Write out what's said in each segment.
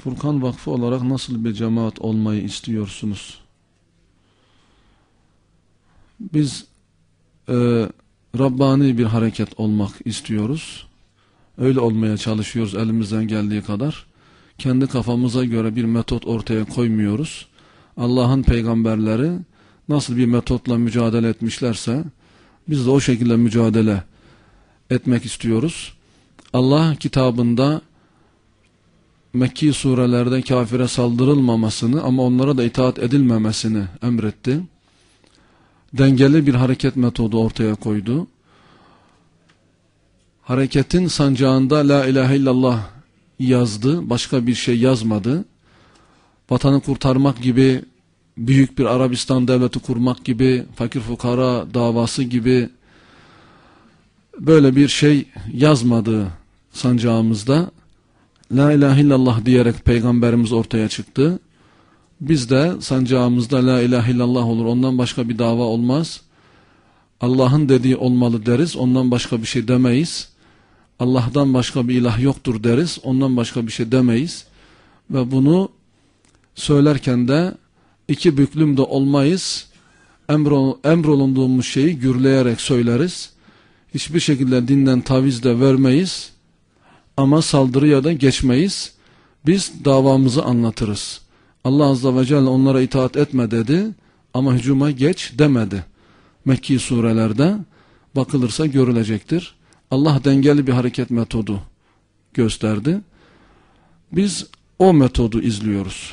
Furkan Vakfı olarak nasıl bir cemaat olmayı istiyorsunuz? Biz Rabbani bir hareket olmak istiyoruz. Öyle olmaya çalışıyoruz elimizden geldiği kadar. Kendi kafamıza göre bir metot ortaya koymuyoruz. Allah'ın peygamberleri nasıl bir metotla mücadele etmişlerse biz de o şekilde mücadele etmek istiyoruz. Allah kitabında Mekki surelerde kafire saldırılmamasını ama onlara da itaat edilmemesini emretti. Dengeli bir hareket metodu ortaya koydu. Hareketin sancağında La ilahe illallah yazdı. Başka bir şey yazmadı. Vatanı kurtarmak gibi, büyük bir Arabistan devleti kurmak gibi, fakir fukara davası gibi böyle bir şey yazmadı sancağımızda. La ilahe illallah diyerek peygamberimiz ortaya çıktı. Biz de sancağımızda La ilahe illallah olur. Ondan başka bir dava olmaz. Allah'ın dediği olmalı deriz. Ondan başka bir şey demeyiz. Allah'tan başka bir ilah yoktur deriz. Ondan başka bir şey demeyiz. Ve bunu söylerken de iki büklüm de olmayız. Emrolunduğumuz şeyi gürleyerek söyleriz. Hiçbir şekilde dinden taviz de vermeyiz. Ama saldırıya da geçmeyiz. Biz davamızı anlatırız. Allah Azze ve Celle onlara itaat etme dedi ama hücuma geç demedi. Mekki surelerde bakılırsa görülecektir. Allah dengeli bir hareket metodu gösterdi. Biz o metodu izliyoruz.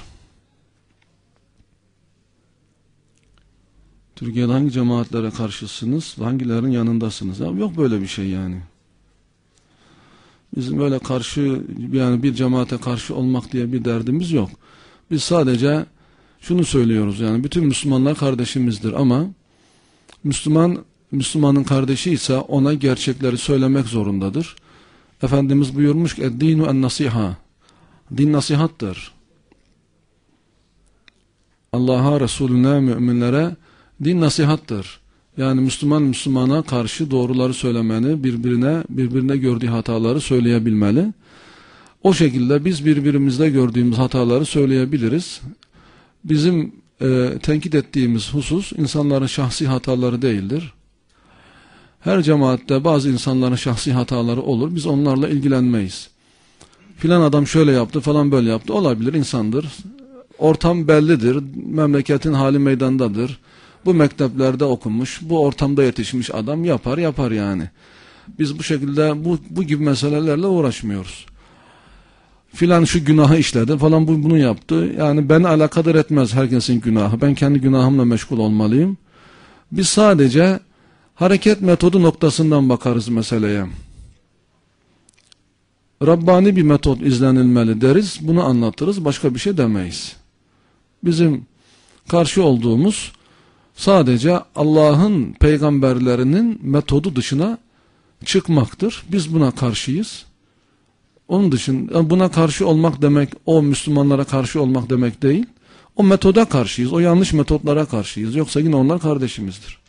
Türkiye'de hangi cemaatlere karşısınız? Hangilerin yanındasınız? Ya yok böyle bir şey yani. Bizim böyle karşı, yani bir cemaate karşı olmak diye bir derdimiz yok. Biz sadece şunu söylüyoruz, yani bütün Müslümanlar kardeşimizdir ama Müslümanın kardeşi ise ona gerçekleri söylemek zorundadır. Efendimiz buyurmuş ki dinu en nasiha, din nasihattır. Allah'a, Resulüne, müminlere din nasihattır. Yani Müslümana karşı doğruları söylemeni, birbirine gördüğü hataları söyleyebilmeli. O şekilde biz birbirimizde gördüğümüz hataları söyleyebiliriz. Bizim tenkit ettiğimiz husus insanların şahsi hataları değildir. Her cemaatte bazı insanların şahsi hataları olur. Biz onlarla ilgilenmeyiz. Filan adam şöyle yaptı, falan böyle yaptı. Olabilir, insandır. Ortam bellidir. Memleketin hali meydandadır. Bu mekteplerde okumuş, bu ortamda yetişmiş adam yapar yani. Biz bu şekilde bu gibi meselelerle uğraşmıyoruz. Filan şu günahı işledi falan, bunu yaptı. Yani beni alakadar etmez herkesin günahı. Ben kendi günahımla meşgul olmalıyım. Biz sadece hareket metodu noktasından bakarız meseleye. Rabbani bir metot izlenilmeli deriz. Bunu anlatırız. Başka bir şey demeyiz. Bizim karşı olduğumuz sadece Allah'ın peygamberlerinin metodu dışına çıkmaktır. Biz buna karşıyız. Onun dışında buna karşı olmak demek, o Müslümanlara karşı olmak demek değil. O metoda karşıyız. O yanlış metotlara karşıyız. Yoksa yine onlar kardeşimizdir.